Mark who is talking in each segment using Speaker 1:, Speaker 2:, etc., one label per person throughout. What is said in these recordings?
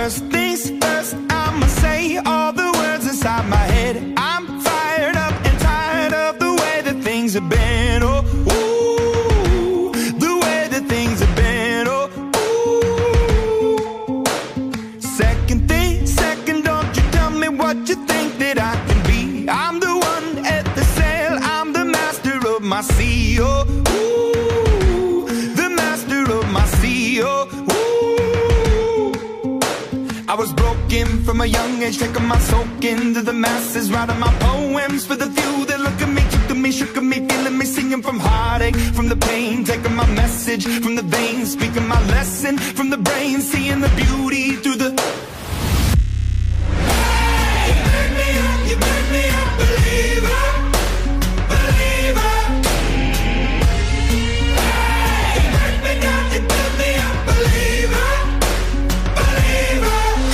Speaker 1: First things first, I'ma say all the words inside my head. I'm fired up and tired of the way that things have been. Oh, ooh, the way that things have been. Oh, ooh. Second thing, second, don't you tell me what you think that I can be. I'm the one at the sail, I'm the master of my sea. Oh, ooh, the master of my sea. Oh, I was broken from a young age, taking my soak into the masses, writing my poems for the few that look at me, took me, shook at me, feeling me, singing from heartache, from the pain, taking my message from the veins, speaking my lesson from the brain, seeing the beauty through the... Hey, you burn me up, believer, believer. Hey, you burn me down, you build me up, believer, believer.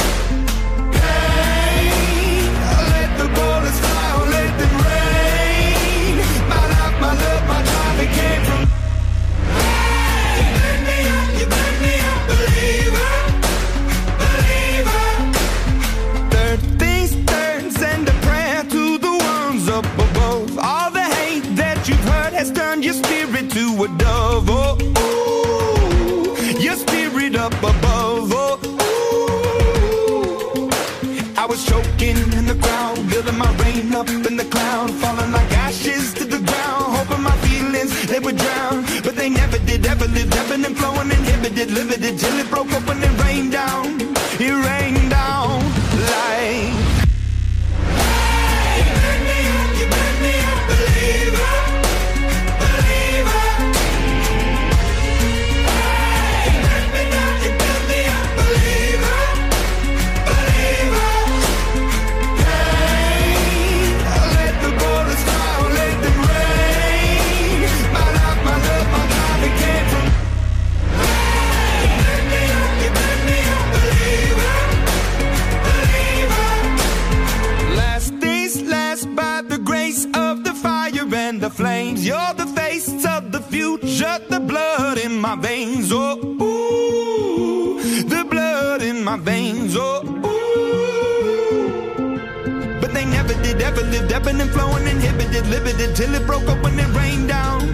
Speaker 1: Your spirit to a dove, oh, ooh, your spirit up above, oh, ooh. I was choking in the crowd, building my rain up in the cloud, falling like ashes to the ground, hoping my feelings, they would drown, but they never did, ever lived, ebbing and flowing, inhibited, limited, till it broke up when it rained down like... Hey, you burn me up, believer. The flames, you're the face of the future, the blood in my veins, oh, ooh, the blood in my veins, oh, ooh. But they never did, ever lived, ebbing and flowing, inhibited, limited, till it broke up when it rained down